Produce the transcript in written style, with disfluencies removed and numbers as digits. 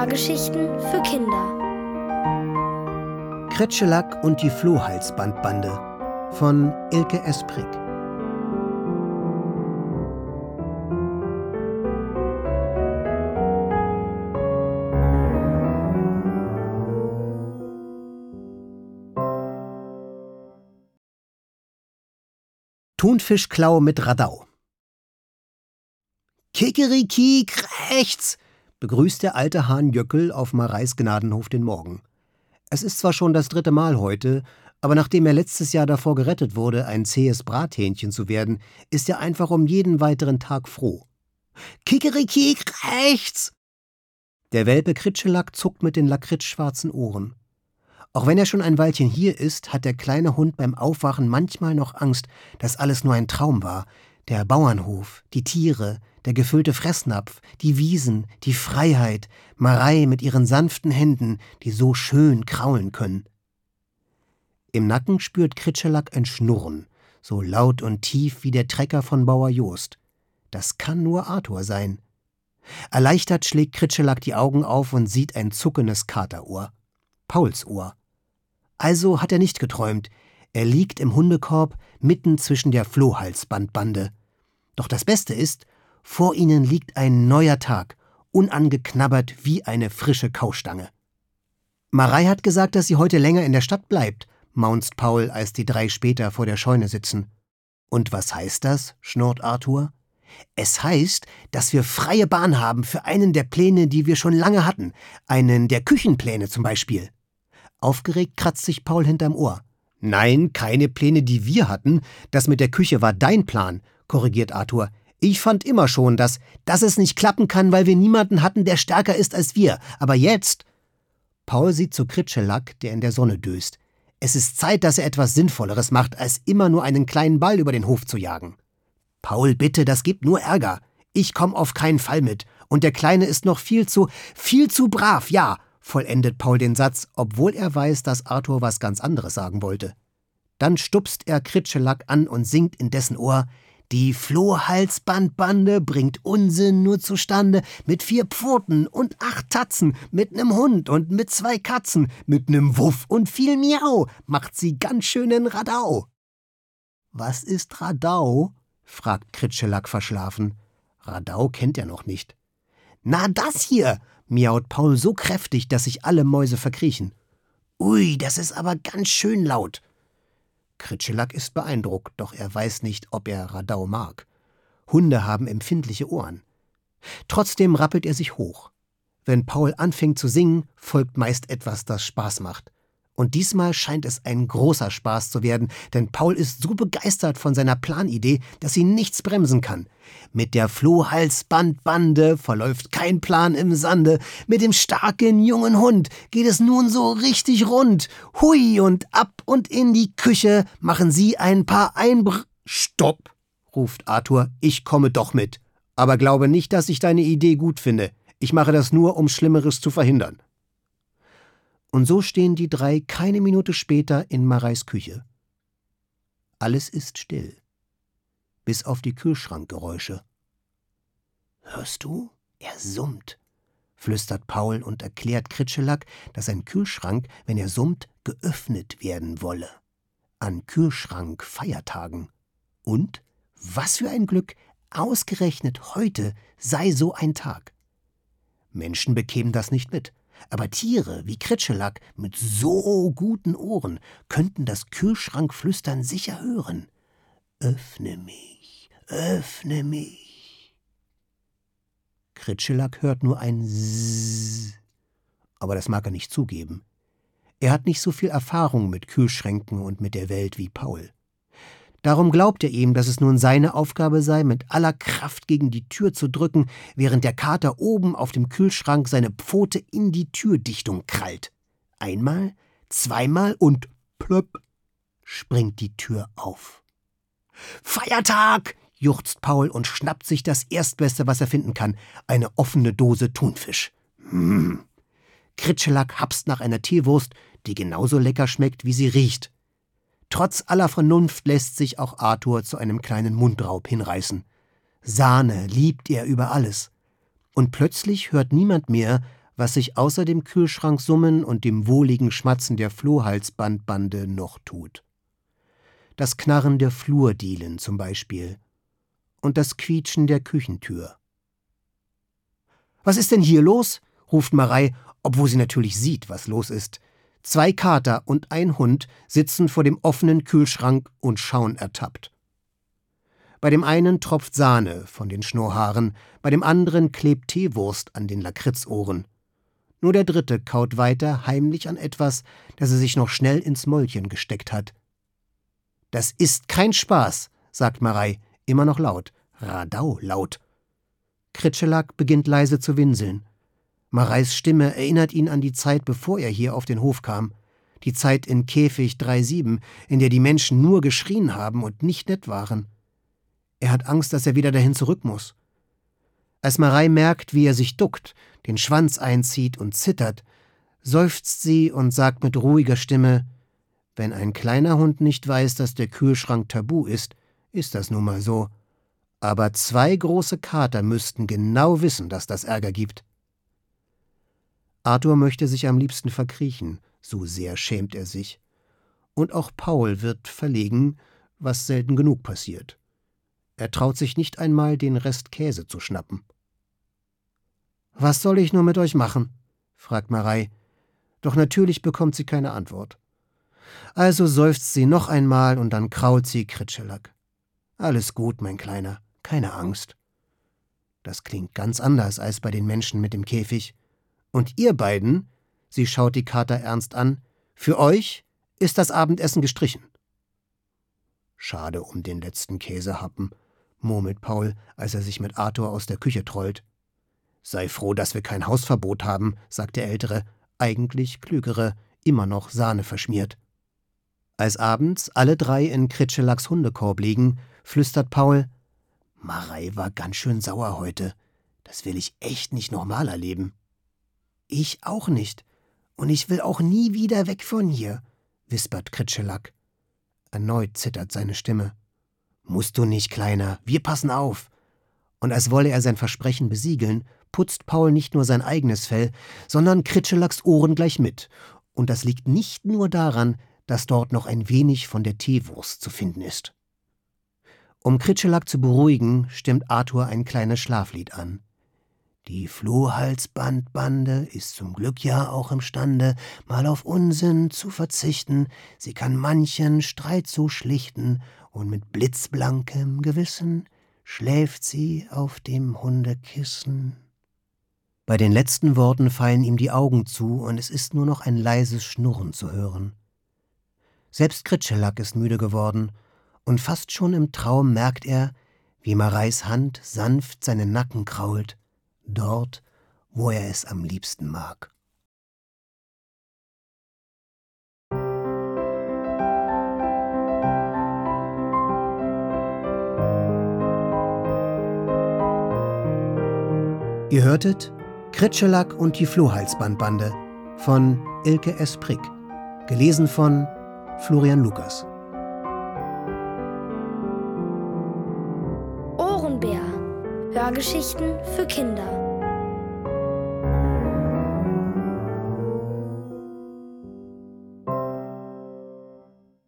Hörgeschichten für Kinder. Kretschelack und die Flohhalsbandbande von Ilke Esprick. Thunfischklau mit Radau. Kikeriki, rechts! Begrüßt der alte Hahn Jöckel auf Mareis Gnadenhof den Morgen. Es ist zwar schon das 3. Mal heute, aber nachdem er letztes Jahr davor gerettet wurde, ein zähes Brathähnchen zu werden, ist er einfach um jeden weiteren Tag froh. Kikeriki, rechts! Der Welpe Kritschelack zuckt mit den lakritzschwarzen Ohren. Auch wenn er schon ein Weilchen hier ist, hat der kleine Hund beim Aufwachen manchmal noch Angst, dass alles nur ein Traum war. Der Bauernhof, die Tiere, der gefüllte Fressnapf, die Wiesen, die Freiheit, Marei mit ihren sanften Händen, die so schön kraulen können. Im Nacken spürt Kritschelack ein Schnurren, so laut und tief wie der Trecker von Bauer Jost. Das kann nur Arthur sein. Erleichtert schlägt Kritschelack die Augen auf und sieht ein zuckendes Katerohr. Pauls Ohr. Also hat er nicht geträumt. Er liegt im Hundekorb mitten zwischen der Flohhalsbandbande. Doch das Beste ist, vor ihnen liegt ein neuer Tag, unangeknabbert wie eine frische Kaustange. Marei hat gesagt, dass sie heute länger in der Stadt bleibt, maunzt Paul, als die 3 später vor der Scheune sitzen. Und was heißt das? Schnurrt Arthur. Es heißt, dass wir freie Bahn haben für einen der Pläne, die wir schon lange hatten. Einen der Küchenpläne zum Beispiel. Aufgeregt kratzt sich Paul hinterm Ohr. Nein, keine Pläne, die wir hatten. Das mit der Küche war dein Plan, korrigiert Arthur. Ich fand immer schon, dass es nicht klappen kann, weil wir niemanden hatten, der stärker ist als wir. Aber jetzt… Paul sieht zu Kritschelack, der in der Sonne döst. Es ist Zeit, dass er etwas Sinnvolleres macht, als immer nur einen kleinen Ball über den Hof zu jagen. Paul, bitte, das gibt nur Ärger. Ich komme auf keinen Fall mit. Und der Kleine ist noch viel zu brav, ja, vollendet Paul den Satz, obwohl er weiß, dass Arthur was ganz anderes sagen wollte. Dann stupst er Kritschelack an und singt in dessen Ohr: Die Flohhalsbandbande bringt Unsinn nur zustande, mit 4 Pfoten und 8 Tatzen, mit 'nem Hund und mit 2 Katzen, mit 'nem Wuff und viel Miau, macht sie ganz schönen Radau. Was ist Radau? Fragt Kritschelack verschlafen. Radau kennt er noch nicht. Na, das hier, miaut Paul so kräftig, dass sich alle Mäuse verkriechen. Ui, das ist aber ganz schön laut. Kritschelack ist beeindruckt, doch er weiß nicht, ob er Radau mag. Hunde haben empfindliche Ohren. Trotzdem rappelt er sich hoch. Wenn Paul anfängt zu singen, folgt meist etwas, das Spaß macht. Und diesmal scheint es ein großer Spaß zu werden, denn Paul ist so begeistert von seiner Planidee, dass ihn nichts bremsen kann. Mit der Flohhalsbandbande verläuft kein Plan im Sande. Mit dem starken jungen Hund geht es nun so richtig rund. Hui und ab und in die Küche machen sie ein paar Stopp, ruft Arthur, ich komme doch mit. Aber glaube nicht, dass ich deine Idee gut finde. Ich mache das nur, um Schlimmeres zu verhindern. Und so stehen die 3 keine Minute später in Mareis Küche. Alles ist still, bis auf die Kühlschrankgeräusche. »Hörst du? Er summt«, flüstert Paul und erklärt Kritschelack, dass ein Kühlschrank, wenn er summt, geöffnet werden wolle. An Kühlschrankfeiertagen. Und, was für ein Glück, ausgerechnet heute sei so ein Tag. Menschen bekämen das nicht mit. Aber Tiere wie Kritschelack mit so guten Ohren könnten das Kühlschrankflüstern sicher hören. Öffne mich, öffne mich. Kritschelack hört nur ein Zzz, aber das mag er nicht zugeben. Er hat nicht so viel Erfahrung mit Kühlschränken und mit der Welt wie Paul. Darum glaubt er ihm, dass es nun seine Aufgabe sei, mit aller Kraft gegen die Tür zu drücken, während der Kater oben auf dem Kühlschrank seine Pfote in die Türdichtung krallt. Einmal, zweimal und plöpp springt die Tür auf. »Feiertag!« juchzt Paul und schnappt sich das Erstbeste, was er finden kann, eine offene Dose Thunfisch. Kritschelack hapst nach einer Teewurst, die genauso lecker schmeckt, wie sie riecht. Trotz aller Vernunft lässt sich auch Arthur zu einem kleinen Mundraub hinreißen. Sahne liebt er über alles. Und plötzlich hört niemand mehr, was sich außer dem Kühlschranksummen und dem wohligen Schmatzen der Flohhalsbandbande noch tut. Das Knarren der Flurdielen zum Beispiel und das Quietschen der Küchentür. »Was ist denn hier los?« ruft Marei, obwohl sie natürlich sieht, was los ist. 2 Kater und ein Hund sitzen vor dem offenen Kühlschrank und schauen ertappt. Bei dem einen tropft Sahne von den Schnurrhaaren, bei dem anderen klebt Teewurst an den Lakritzohren. Nur der dritte kaut weiter heimlich an etwas, das er sich noch schnell ins Mäulchen gesteckt hat. »Das ist kein Spaß«, sagt Marei, immer noch laut, Radau laut. Kritschelak beginnt leise zu winseln. Mareis Stimme erinnert ihn an die Zeit, bevor er hier auf den Hof kam. Die Zeit in Käfig 37, in der die Menschen nur geschrien haben und nicht nett waren. Er hat Angst, dass er wieder dahin zurück muss. Als Marei merkt, wie er sich duckt, den Schwanz einzieht und zittert, seufzt sie und sagt mit ruhiger Stimme: »Wenn ein kleiner Hund nicht weiß, dass der Kühlschrank tabu ist, ist das nun mal so. Aber 2 große Kater müssten genau wissen, dass das Ärger gibt.« Arthur möchte sich am liebsten verkriechen, so sehr schämt er sich. Und auch Paul wird verlegen, was selten genug passiert. Er traut sich nicht einmal, den Rest Käse zu schnappen. »Was soll ich nur mit euch machen?« fragt Marei. Doch natürlich bekommt sie keine Antwort. Also seufzt sie noch einmal und dann krault sie Kritschelak. »Alles gut, mein Kleiner, keine Angst.« Das klingt ganz anders als bei den Menschen mit dem Käfig. »Und ihr beiden«, sie schaut die Kater ernst an, »für euch ist das Abendessen gestrichen.« »Schade um den letzten Käsehappen«, murmelt Paul, als er sich mit Arthur aus der Küche trollt. »Sei froh, dass wir kein Hausverbot haben«, sagt der Ältere, eigentlich Klügere, immer noch Sahne verschmiert. Als abends alle 3 in Kritschelaks Hundekorb liegen, flüstert Paul: »Marei war ganz schön sauer heute. Das will ich echt nicht nochmal erleben.« »Ich auch nicht. Und ich will auch nie wieder weg von hier«, wispert Kritschelak. Erneut zittert seine Stimme. »Musst du nicht, Kleiner, wir passen auf.« Und als wolle er sein Versprechen besiegeln, putzt Paul nicht nur sein eigenes Fell, sondern Kritschelaks Ohren gleich mit. Und das liegt nicht nur daran, dass dort noch ein wenig von der Teewurst zu finden ist. Um Kritschelak zu beruhigen, stimmt Arthur ein kleines Schlaflied an. Die Flohhalsbandbande ist zum Glück ja auch imstande, mal auf Unsinn zu verzichten. Sie kann manchen Streit so schlichten, und mit blitzblankem Gewissen schläft sie auf dem Hundekissen. Bei den letzten Worten fallen ihm die Augen zu, und es ist nur noch ein leises Schnurren zu hören. Selbst Kritschelak ist müde geworden, und fast schon im Traum merkt er, wie Mareis Hand sanft seinen Nacken krault, dort, wo er es am liebsten mag. Ihr hörtet Kritschelak und die Flohhalsbandbande von Ilke S. Prick, gelesen von Florian Lukas. Ohrenbär. Hörgeschichten für Kinder.